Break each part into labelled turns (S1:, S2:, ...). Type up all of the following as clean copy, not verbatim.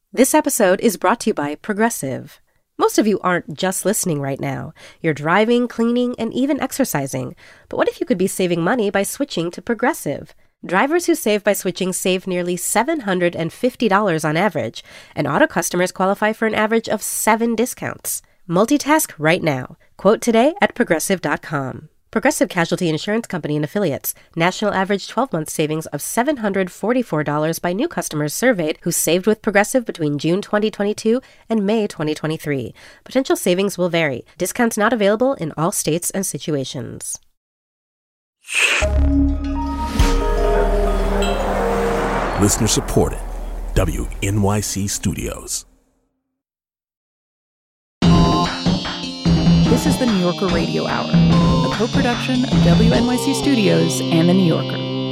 S1: This episode is brought to you by Progressive. Most of you aren't just listening right now. You're driving, cleaning, and even exercising. But what if you could be saving money by switching to Progressive? Drivers who save by switching save nearly $750 on average, and auto customers qualify for an average of 7 discounts. Multitask right now. Quote today at Progressive.com. Progressive Casualty Insurance Company and Affiliates. National average 12-month savings of $744 by new customers surveyed who saved with Progressive between June 2022 and May 2023. Potential savings will vary. Discounts not available in all states and situations.
S2: Listener supported. WNYC Studios.
S3: This is the New Yorker Radio Hour, a co-production of WNYC Studios and The New Yorker.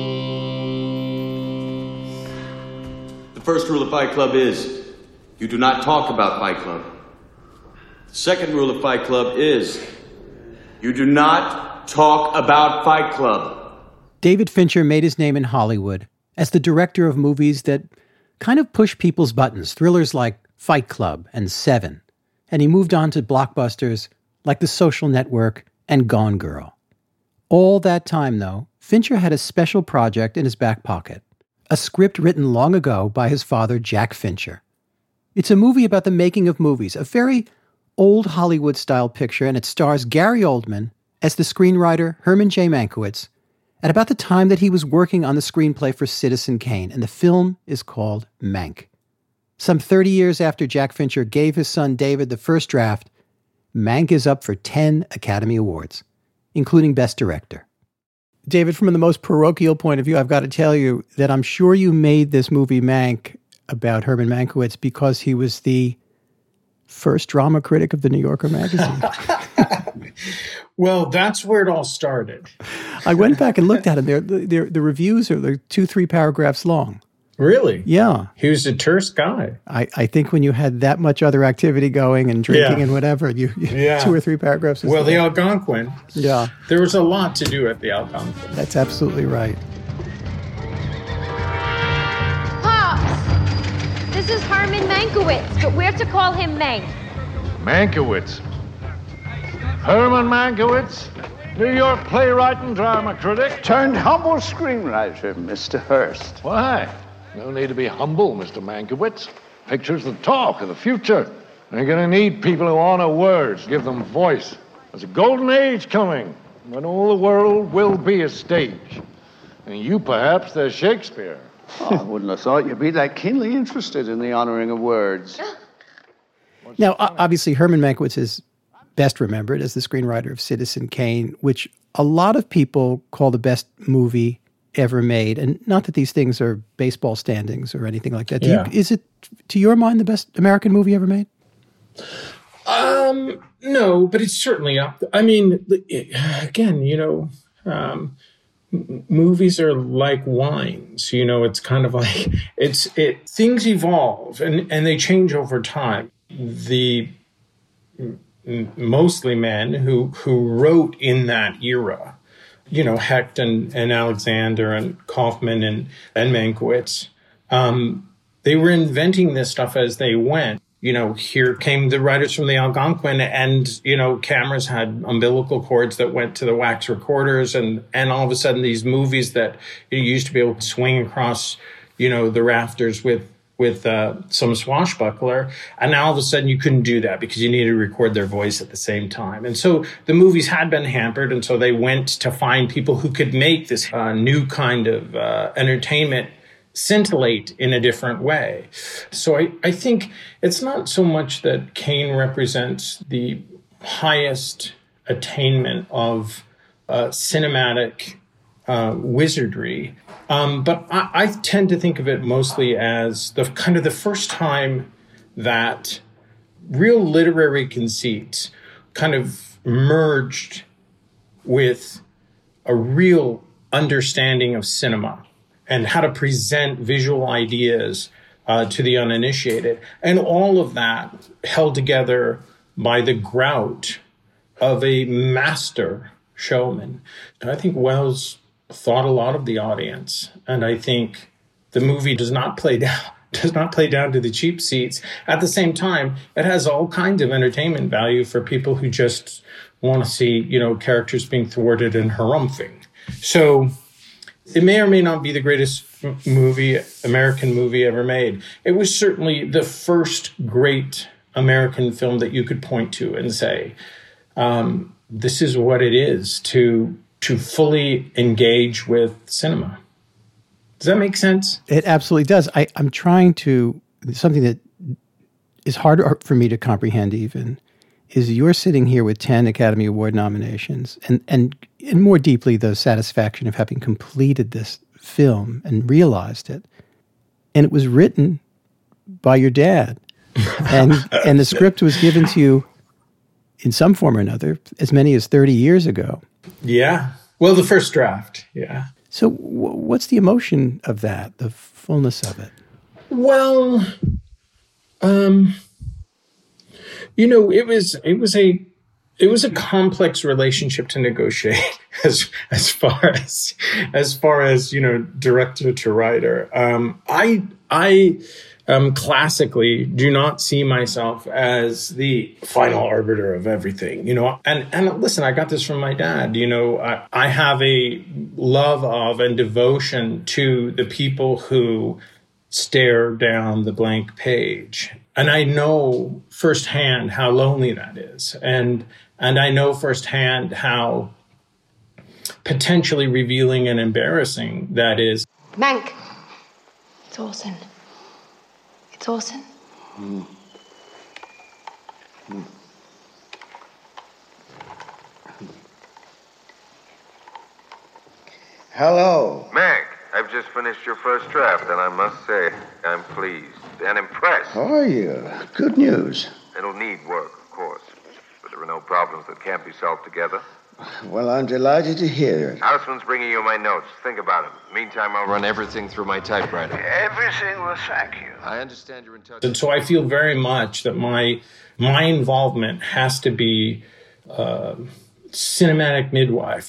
S4: The first rule of Fight Club is you do not talk about Fight Club. The second rule of Fight Club is you do not talk about Fight Club.
S5: David Fincher made his name in Hollywood as the director of movies that kind of push people's buttons, thrillers like Fight Club and Seven. And he moved on to blockbusters like The Social Network and Gone Girl. All that time, though, Fincher had a special project in his back pocket, a script written long ago by his father, Jack Fincher. It's a movie about the making of movies, a very old Hollywood-style picture, and it stars Gary Oldman as the screenwriter Herman J. Mankiewicz at about the time that he was working on the screenplay for Citizen Kane, and the film is called Mank. Some 30 years after Jack Fincher gave his son David the first draft, Mank is up for 10 Academy Awards, including Best Director. David, from the most parochial point of view, I've got to tell you that I'm sure you made this movie Mank about Herman Mankiewicz because he was the first drama critic of the New Yorker magazine.
S6: Well, that's where it all started.
S5: I went back and looked at him. The reviews are like 2-3 paragraphs long.
S6: Really?
S5: Yeah.
S6: He was a terse guy.
S5: I think when you had that much other activity going and drinking and whatever, you 2 or 3 paragraphs.
S6: Well, the Algonquin.
S5: Yeah.
S6: There was a lot to do at the Algonquin.
S5: That's absolutely right.
S7: Pops, this is Herman Mankiewicz, but we're to call him Mank.
S8: Mankiewicz. Herman Mankiewicz, New York playwright and drama critic.
S9: Turned humble screenwriter, Mr. Hearst.
S8: Why? No need to be humble, Mr. Mankiewicz. Pictures the talk of the future. They're going to need people who honor words, give them voice. There's a golden age coming when all the world will be a stage. And you, perhaps, there's Shakespeare.
S9: Oh, I wouldn't have thought you'd be that keenly interested in the honoring of words.
S5: Now, obviously, Herman Mankiewicz is best remembered as the screenwriter of Citizen Kane, which a lot of people call the best movie ever made. And not that these things are baseball standings or anything like that. Is it, to your mind, the best American movie ever made?
S6: No, but it's certainly up. I mean, again, movies are like wines. It's kind of like things evolve and they change over time. The mostly men who wrote in that era, Hecht and Alexander and Kaufman and Mankiewicz, they were inventing this stuff as they went. Here came the writers from the Algonquin and, cameras had umbilical cords that went to the wax recorders and all of a sudden these movies that you used to be able to swing across, the rafters with some swashbuckler. And now all of a sudden you couldn't do that because you needed to record their voice at the same time. And so the movies had been hampered. And so they went to find people who could make this new kind of entertainment scintillate in a different way. So I think it's not so much that Kane represents the highest attainment of cinematic wizardry. But I tend to think of it mostly as the first time that real literary conceits kind of merged with a real understanding of cinema and how to present visual ideas to the uninitiated. And all of that held together by the grout of a master showman. And I think Wells thought a lot of the audience. And I think the movie does not play down does not play down to the cheap seats. At the same time, it has all kinds of entertainment value for people who just want to see, characters being thwarted and harumphing. So it may or may not be the greatest American movie ever made. It was certainly the first great American film that you could point to and say, this is what it is to fully engage with cinema. Does that make sense?
S5: It absolutely does. I'm trying to, something that is hard for me to comprehend even, is you're sitting here with 10 Academy Award nominations and more deeply the satisfaction of having completed this film and realized it. And it was written by your dad. And the script was given to you in some form or another as many as 30 years ago.
S6: Yeah. Well, the first draft, yeah.
S5: So what's the emotion of that, the fullness of it?
S6: Well, it was a complex relationship to negotiate as far as director to writer. I classically do not see myself as the final arbiter of everything, and listen, I got this from my dad. I have a love of and devotion to the people who stare down the blank page. And I know firsthand how lonely that is. And I know firsthand how potentially revealing and embarrassing that is.
S7: Mank. It's Orson. It's Orson.
S9: Hello.
S10: Mank, I've just finished your first draft, and I must say, I'm pleased and impressed.
S9: How are you? Good news.
S10: It'll need work, of course, but there are no problems that can't be solved together.
S9: Well, I'm delighted to hear it.
S10: Houseman's bringing you my notes. Think about it. Meantime, I'll run everything through my typewriter.
S9: Everything will thank you.
S10: I understand you're in touch.
S6: And so I feel very much that my involvement has to be cinematic midwife,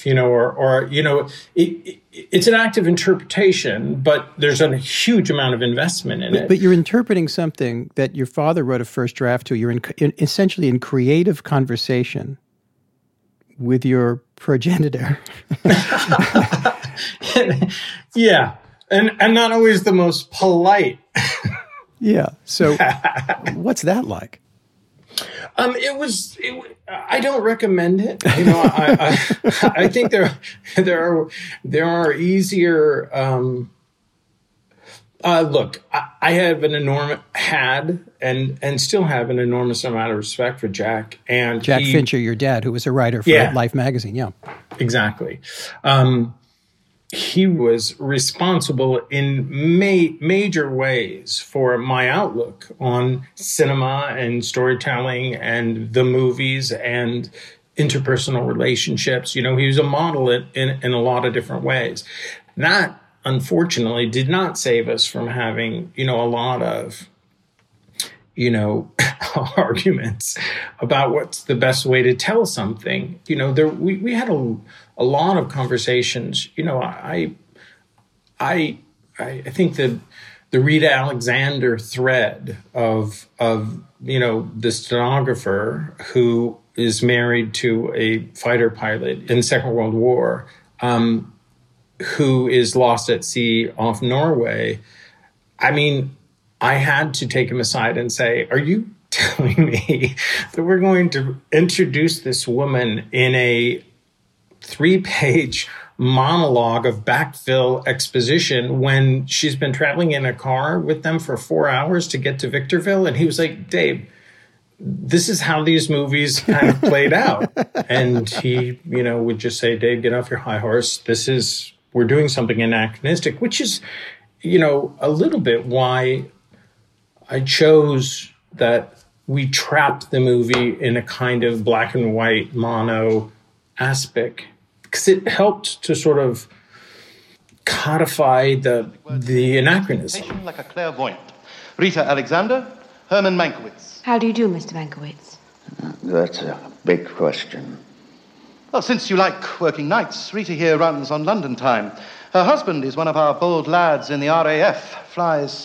S6: it's an act of interpretation, but there's a huge amount of investment in it.
S5: But you're interpreting something that your father wrote a first draft to. You're essentially in creative conversation with your progenitor.
S6: Yeah, and not always the most polite.
S5: Yeah. So what's that like?
S6: I don't recommend it. I think there are easier. Look, I have and still have an enormous amount of respect for Jack and
S5: Jack Fincher, your dad, who was a writer for Life magazine. Yeah,
S6: exactly. He was responsible in major ways for my outlook on cinema and storytelling and the movies and interpersonal relationships. He was a model in a lot of different ways. That, unfortunately, did not save us from having, a lot of, arguments about what's the best way to tell something. We had a lot of conversations. I think that the Rita Alexander thread of the stenographer who is married to a fighter pilot in the Second World War, who is lost at sea off Norway. I mean, I had to take him aside and say, are you telling me that we're going to introduce this woman in a 3-page monologue of backfill exposition when she's been traveling in a car with them for 4 hours to get to Victorville? And he was like, Dave, this is how these movies kind of played out. And he, would just say, Dave, get off your high horse. We're doing something anachronistic, which is, a little bit why I chose that we trapped the movie in a kind of black and white mono aspect, because it helped to sort of codify the anachronism.
S11: Like a clairvoyant. Rita Alexander, Herman Mankiewicz.
S7: How do you do, Mr. Mankiewicz?
S9: That's a big question.
S11: Well, since you like working nights, Rita here runs on London time. Her husband is one of our bold lads in the RAF, flies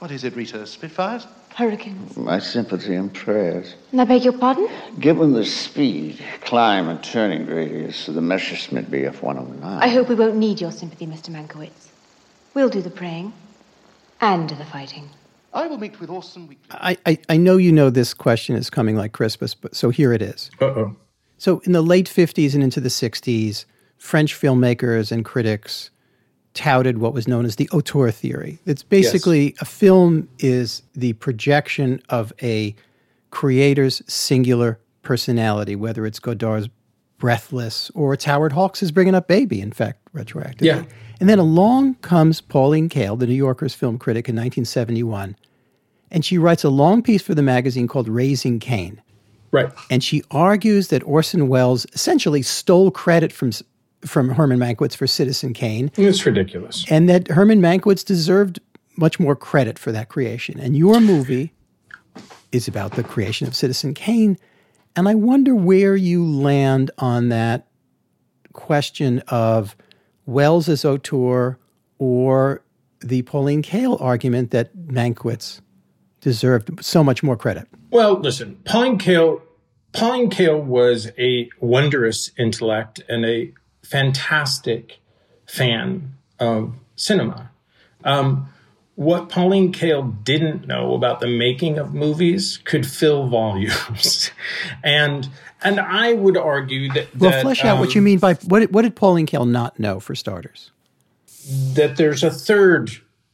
S11: What is it, Rita? Spitfires?
S7: Hurricanes.
S9: My sympathy and prayers.
S7: And I beg your pardon?
S9: Given the speed, climb, and turning radius of the Messerschmitt Bf 109.
S7: I hope we won't need your sympathy, Mr. Mankiewicz. We'll do the praying and the fighting.
S11: I will meet with Orson weekly.
S5: I know you know this question is coming like Christmas, but so here it is.
S6: Uh-oh.
S5: So in the late 50s and into the 60s, French filmmakers and critics touted what was known as the auteur theory. It's basically a film is the projection of a creator's singular personality, whether it's Godard's Breathless or it's Howard Hawks' Bringing Up Baby, in fact, retroactively.
S6: Yeah.
S5: And then along comes Pauline Kael, the New Yorker's film critic in 1971, and she writes a long piece for the magazine called Raising Cain.
S6: Right.
S5: And she argues that Orson Welles essentially stole credit from Herman Mankiewicz for Citizen Kane.
S6: It's ridiculous.
S5: And that Herman Mankiewicz deserved much more credit for that creation. And your movie is about the creation of Citizen Kane. And I wonder where you land on that question of Welles as auteur or the Pauline Kael argument that Mankiewicz deserved so much more credit.
S6: Well, listen, Pauline Kael was a wondrous intellect and a fantastic fan of cinema. What Pauline Kael didn't know about the making of movies could fill volumes. and I would argue that...
S5: Well, flesh out what you mean by... What did Pauline Kael not know, for starters?
S6: That there's a third...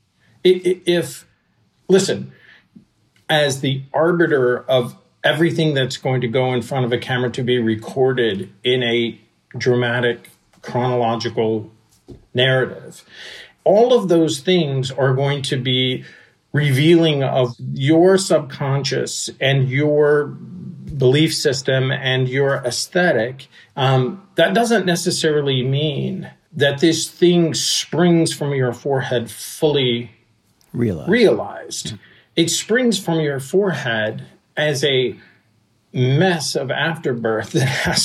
S6: Listen, as the arbiter of everything that's going to go in front of a camera to be recorded in a dramatic chronological narrative, all of those things are going to be revealing of your subconscious and your belief system and your aesthetic. That doesn't necessarily mean that this thing springs from your forehead fully realized. Mm-hmm. It springs from your forehead as a mess of afterbirth that has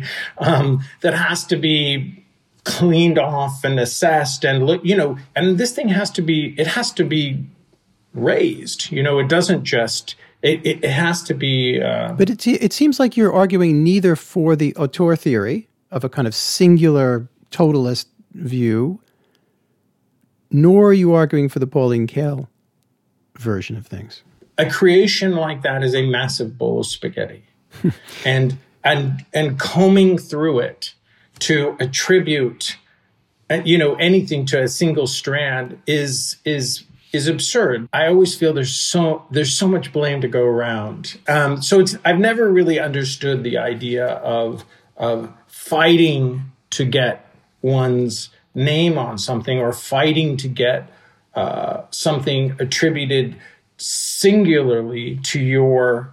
S6: to be cleaned off and assessed and and this thing has to be raised. It doesn't just it has to be.
S5: But it seems like you're arguing neither for the auteur theory of a kind of singular totalist view, nor are you arguing for the Pauline Kael version of things.
S6: A creation like that is a massive bowl of spaghetti, and combing through it to attribute, anything to a single strand is absurd. I always feel there's so much blame to go around. I've never really understood the idea of fighting to get one's name on something or fighting to get something attributed singularly to your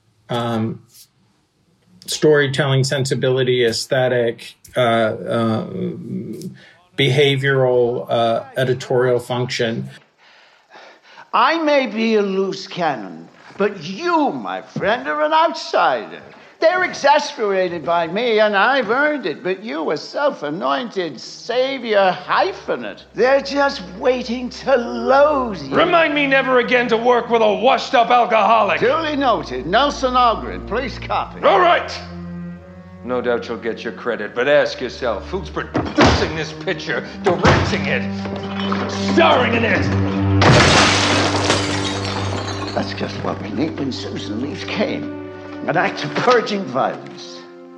S6: storytelling sensibility, aesthetic, behavioral, editorial function.
S9: I may be a loose cannon, but you, my friend, are an outsider. They're exasperated by me, and I've earned it, but you, a self-anointed savior hyphenate, they're just waiting to load you.
S12: Remind me never again to work with a washed-up alcoholic.
S9: Duly noted. Nelson Algren, please copy.
S12: All right. No doubt you'll get your credit, but ask yourself, who's producing this picture, directing it, starring in it?
S9: That's just what we need when Susan Leaf came. An act of purging violence.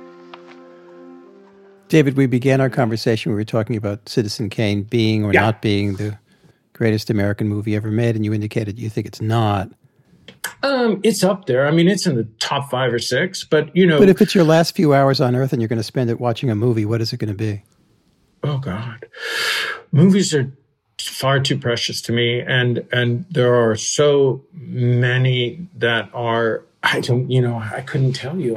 S5: David, we began our conversation. We were talking about Citizen Kane being or not being the greatest American movie ever made, and you indicated you think it's not.
S6: It's up there. I mean, it's in the top 5 or 6, but
S5: But if it's your last few hours on Earth and you're going to spend it watching a movie, what is it going to be?
S6: Oh God, movies are far too precious to me, and there are so many that are. I couldn't tell you.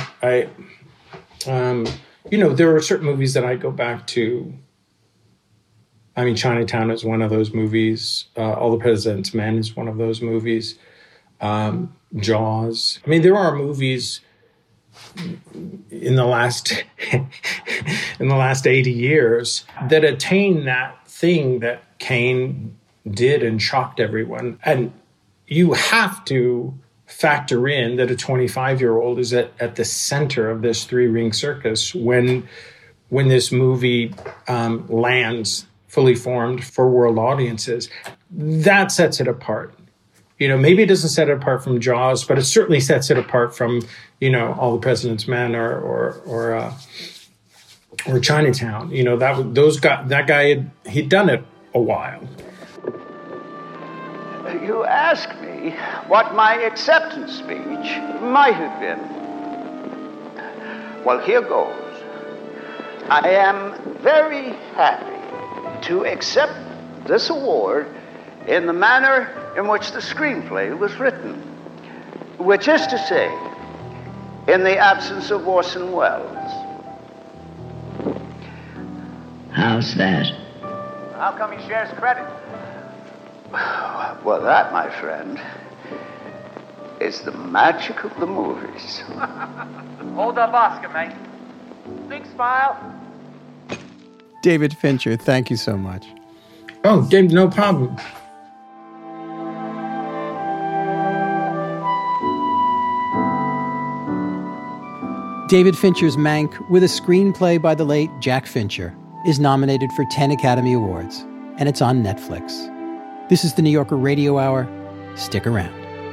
S6: There are certain movies that I go back to. I mean, Chinatown is one of those movies. All the President's Men is one of those movies. Jaws. I mean, there are movies in the last 80 years that attain that thing that Kane did and shocked everyone. And you have to factor in that a 25-year-old is at the center of this three-ring circus when this movie lands fully formed for world audiences. That sets it apart. Maybe it doesn't set it apart from Jaws, but it certainly sets it apart from, All the President's Men or Chinatown. That guy he'd done it a while.
S9: You ask me what my acceptance speech might have been. Well, here goes. I am very happy to accept this award in the manner in which the screenplay was written, which is to say, in the absence of Orson Welles.
S13: How's that?
S9: How come he shares credit? Well, that, my friend, is the magic of the movies.
S14: Hold up, Oscar, mate. Big smile.
S5: David Fincher, thank you so much.
S6: Oh, Dave, no problem.
S5: David Fincher's Mank, with a screenplay by the late Jack Fincher, is nominated for 10 Academy Awards, and it's on Netflix. This is the New Yorker Radio Hour. Stick around.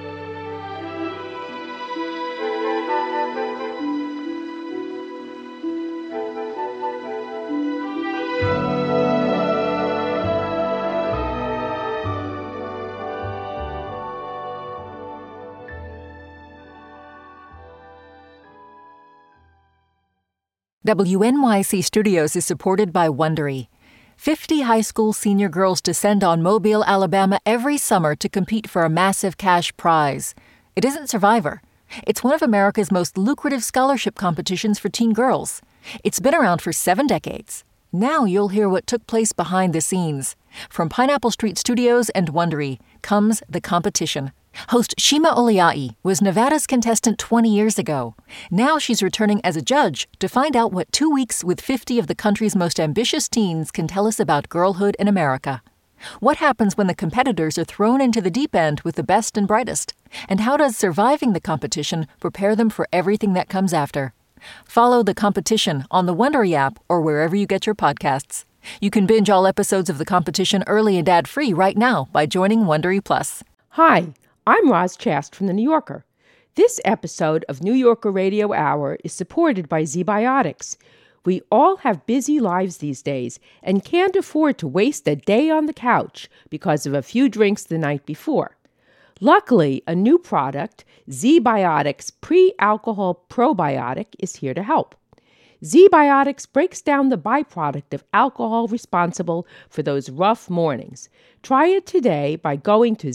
S15: WNYC Studios is supported by Wondery. 50 high school senior girls descend on Mobile, Alabama every summer to compete for a massive cash prize. It isn't Survivor. It's one of America's most lucrative scholarship competitions for teen girls. It's been around for 7 decades. Now you'll hear what took place behind the scenes. From Pineapple Street Studios and Wondery comes The Competition. Host Shima Oliai was Nevada's contestant 20 years ago. Now she's returning as a judge to find out what 2 weeks with 50 of the country's most ambitious teens can tell us about girlhood in America. What happens when the competitors are thrown into the deep end with the best and brightest? And how does surviving the competition prepare them for everything that comes after? Follow The Competition on the Wondery app or wherever you get your podcasts. You can binge all episodes of The Competition early and ad-free right now by joining Wondery Plus.
S16: Hi, I'm Roz Chast from The New Yorker. This episode of New Yorker Radio Hour is supported by ZBiotics. We all have busy lives these days and can't afford to waste a day on the couch because of a few drinks the night before. Luckily, a new product, ZBiotics Pre-Alcohol Probiotic, is here to help. ZBiotics breaks down the byproduct of alcohol responsible for those rough mornings. Try it today by going to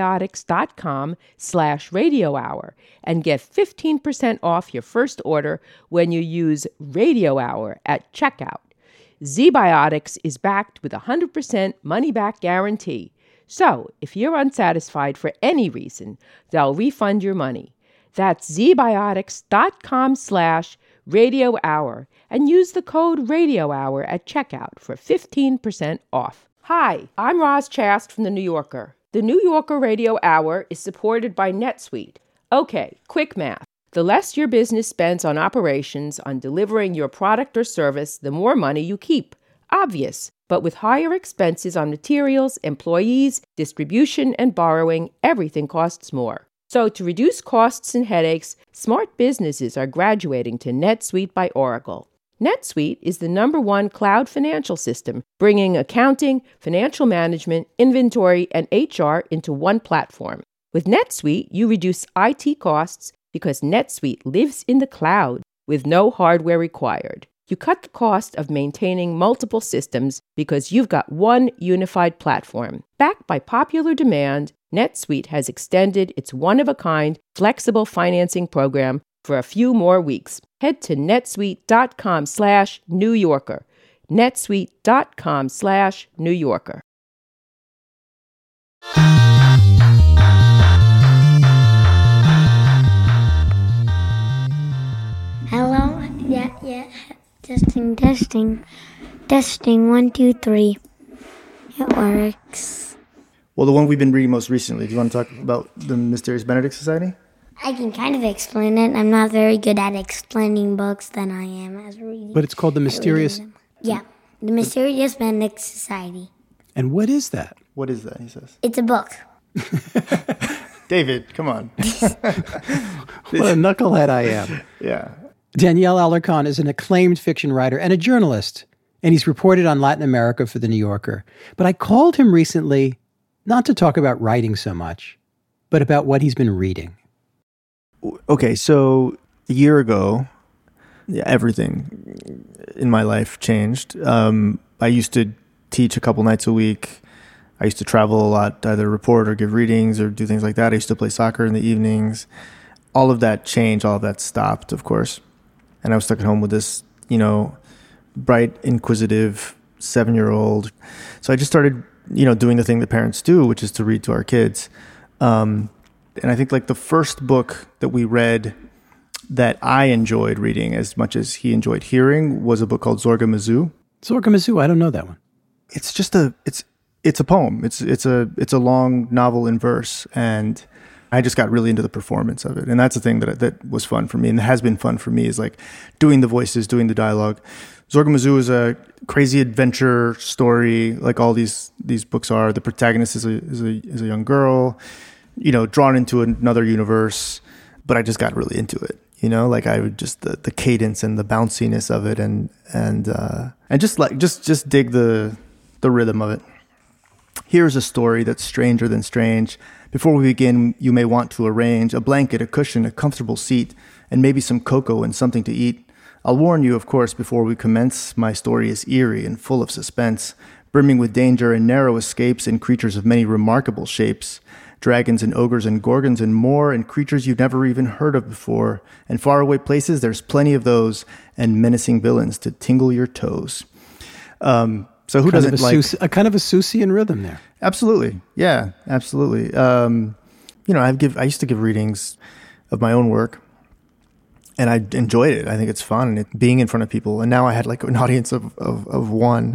S16: zbiotics.com/radiohour and get 15% off your first order when you use Radio Hour at checkout. ZBiotics is backed with a 100% money-back guarantee. So, if you're unsatisfied for any reason, they'll refund your money. That's zbiotics.com/Radio Hour and use the code Radio Hour at checkout for 15% off. Hi, I'm Roz Chast from The New Yorker. The New Yorker Radio Hour is supported by NetSuite. Okay, quick math. The less your business spends on operations, on delivering your product or service, the more money you keep. Obvious. But with higher expenses on materials, employees, distribution, and borrowing, everything costs more. So to reduce costs and headaches, smart businesses are graduating to NetSuite by Oracle. NetSuite is the #1 cloud financial system, bringing accounting, financial management, inventory, and HR into one platform. With NetSuite, you reduce IT costs because NetSuite lives in the cloud with no hardware required. You cut the cost of maintaining multiple systems because you've got one unified platform. Backed by popular demand, NetSuite has extended its one-of-a-kind flexible financing program for a few more weeks. Head to netsuite.com/New Yorker. netsuite.com/New Yorker.
S17: Hello? Yeah. Testing. 1, 2, 3. It works.
S18: Well, the one we've been reading most recently. Do you want to talk about the Mysterious Benedict Society?
S17: I can kind of explain it. I'm not very good at explaining books than I am as reading.
S5: But it's called the Mysterious...
S17: Yeah, the Mysterious Benedict Society.
S5: And what is that?
S18: What is that, he says?
S17: It's a book.
S18: David, come on.
S5: What a knucklehead I am.
S18: Yeah.
S5: Daniel Alarcon is an acclaimed fiction writer and a journalist, and he's reported on Latin America for The New Yorker. But I called him recently not to talk about writing so much, but about what he's been reading.
S18: Okay, so a year ago, everything in my life changed. I used to teach a couple nights a week. I used to travel a lot, either report or give readings or do things like that. I used to play soccer in the evenings. All of that changed. All of that stopped, of course. And I was stuck at home with this, bright, inquisitive 7-year-old. So I just started, doing the thing that parents do, which is to read to our kids. And I think like the first book that we read that I enjoyed reading as much as he enjoyed hearing was a book called Zorga Mizzou.
S5: Zorga Mizzou, I don't know that one.
S18: It's just it's a poem. It's a long novel in verse, and I just got really into the performance of it. And that's the thing that was fun for me, and has been fun for me, is like doing the voices, doing the dialogue. Zorga Mizzou is a crazy adventure story, like all these books are. The protagonist is a young girl, drawn into another universe, but I just got really into it. Like I would just the cadence and the bounciness of it, and just dig the rhythm of it. Here's a story that's stranger than strange. Before we begin, you may want to arrange a blanket, a cushion, a comfortable seat, and maybe some cocoa and something to eat. I'll warn you, of course, before we commence. My story is eerie and full of suspense, brimming with danger and narrow escapes and creatures of many remarkable shapes. Dragons and ogres and gorgons and more, and creatures you've never even heard of before. And faraway places, there's plenty of those, and menacing villains to tingle your toes. So who doesn't like
S5: a kind of a Seussian rhythm there?
S18: Absolutely, yeah, absolutely. I used to give readings of my own work, and I enjoyed it. I think it's fun and being in front of people. And now I had like an audience of one,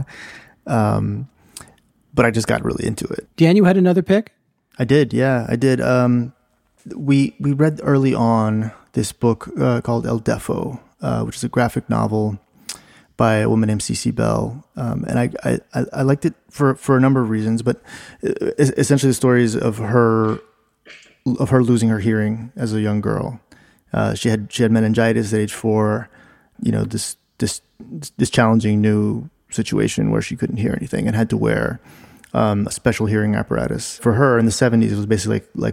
S18: but I just got really into it.
S5: Dan, you had another pick?
S18: I did, yeah, I did. We read early on this book called El Defo, which is a graphic novel by a woman named C.C. Bell. And I liked it for a number of reasons, but essentially the story is of her losing her hearing as a young girl. She had meningitis at age 4, this challenging new situation where she couldn't hear anything and had to wear a special hearing apparatus. For her in the 70s, it was basically like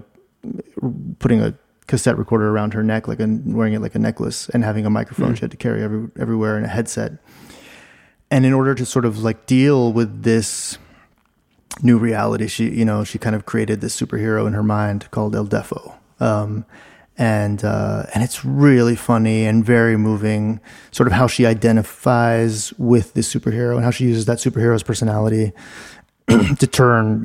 S18: putting a cassette recorder around her neck, wearing it like a necklace, and having a microphone she had to carry everywhere, and a headset. And in order to sort of like deal with this new reality, she kind of created this superhero in her mind called El Defo. And it's really funny and very moving, sort of how she identifies with this superhero and how she uses that superhero's personality to turn,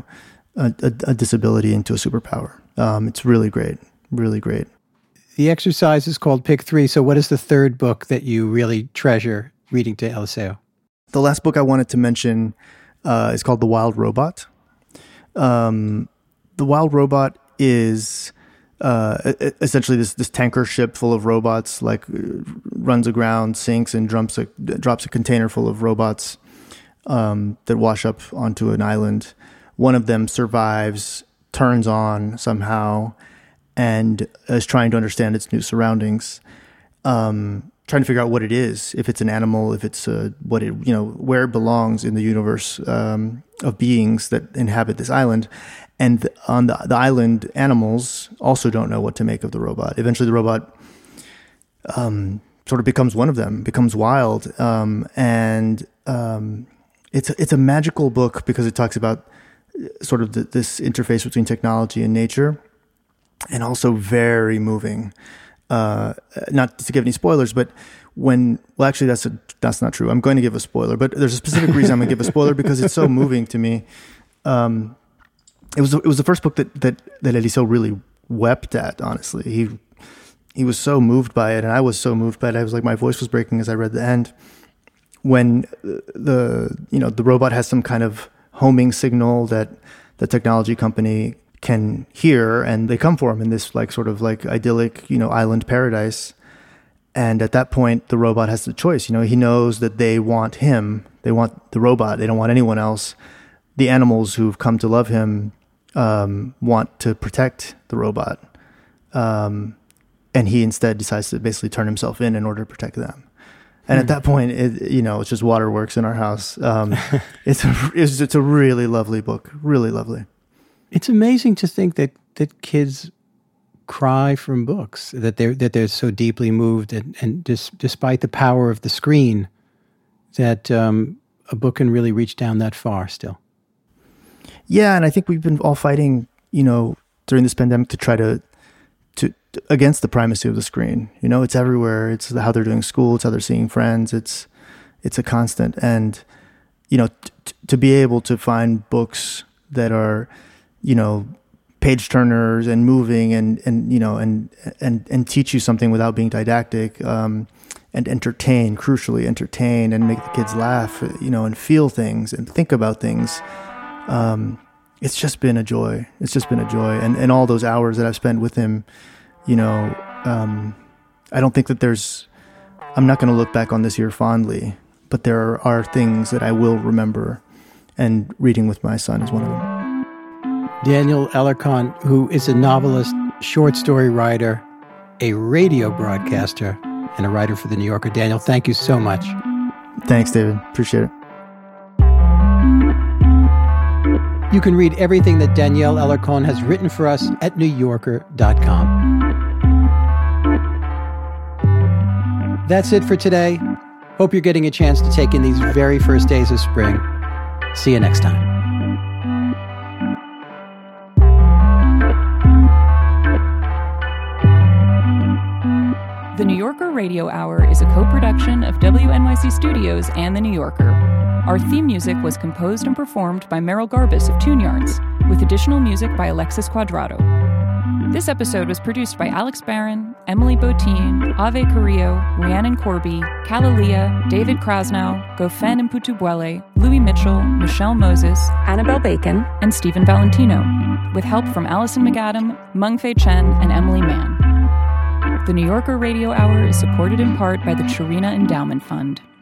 S18: a disability into a superpower. It's really great. Really great.
S5: The exercise is called Pick 3. So what is the third book that you really treasure reading to Eliseo?
S18: The last book I wanted to mention is called The Wild Robot. The Wild Robot is essentially this tanker ship full of robots, runs aground, sinks, and drops a container full of robots that wash up onto an island. One of them survives, turns on somehow, and is trying to understand its new surroundings, trying to figure out what it is, if it's an animal, if it's where it belongs in the universe of beings that inhabit this island. And on the island, animals also don't know what to make of the robot. Eventually, the robot sort of becomes one of them, becomes wild, and it's a magical book because it talks about sort of this interface between technology and nature. And also very moving. Not to give any spoilers, but actually that's not true. I'm going to give a spoiler, but there's a specific reason I'm going to give a spoiler because it's so moving to me. It was the first book that Eliseo really wept at. Honestly, he was so moved by it, and I was so moved by it. I was like, my voice was breaking as I read the end. When the robot has some kind of homing signal that the technology company can hear, and they come for him in this like sort of like idyllic, island paradise. And at that point, the robot has the choice. He knows that they want him. They want the robot. They don't want anyone else. The animals who've come to love him want to protect the robot. And he instead decides to basically turn himself in order to protect them. And at that point, it's just waterworks in our house. It's a really lovely book, really lovely.
S5: It's amazing to think that kids cry from books, that they're so deeply moved, and despite the power of the screen, that a book can really reach down that far still.
S18: Yeah, and I think we've been all fighting, during this pandemic to try to against the primacy of the screen. It's everywhere. It's how they're doing school. It's how they're seeing friends. It's a constant. And, to be able to find books that are, page turners and moving and teach you something without being didactic, and crucially entertain and make the kids laugh, and feel things and think about things. It's just been a joy. And all those hours that I've spent with him, I don't think that I'm not going to look back on this year fondly, but there are things that I will remember, and reading with my son is one of them.
S5: Daniel Alarcon, who is a novelist, short story writer, a radio broadcaster, and a writer for The New Yorker. Daniel, thank you so much.
S18: Thanks, David. Appreciate it.
S5: You can read everything that Danielle Alarcon has written for us at NewYorker.com. That's it for today. Hope you're getting a chance to take in these very first days of spring. See you next time.
S3: The New Yorker Radio Hour is a co-production of WNYC Studios and The New Yorker. Our theme music was composed and performed by Merrill Garbus of Tune Yards, with additional music by Alexis Quadrado. This episode was produced by Alex Barron, Emily Botine, Ave Carrillo, Rhiannon Corby, Kalalia, David Krasnow, Gofen Mputubuele, Louis Mitchell, Michelle Moses, Annabelle Bacon, and Stephen Valentino, with help from Allison McAdam, Mengfei Chen, and Emily Mann. The New Yorker Radio Hour is supported in part by the Chirina Endowment Fund.